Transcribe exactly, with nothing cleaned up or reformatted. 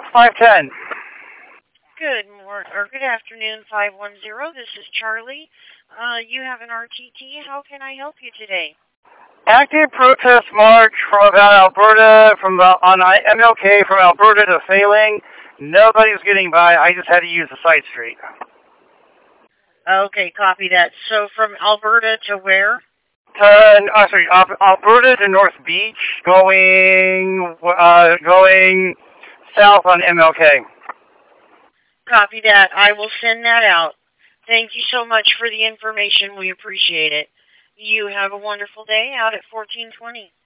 five ten. Good morning, or good afternoon, five one zero. This is Charlie. Uh, you have an R T T. How can I help you today? Active protest march from about Alberta, from the, on M L K from Alberta to Failing. Nobody's getting by. I just had to use the side street. Okay, copy that. So from Alberta to where? Uh, oh, sorry, Alberta to North Beach, going uh, going south on M L K. Copy that. I will send that out. Thank you so much for the information. We appreciate it. You have a wonderful day out at fourteen twenty.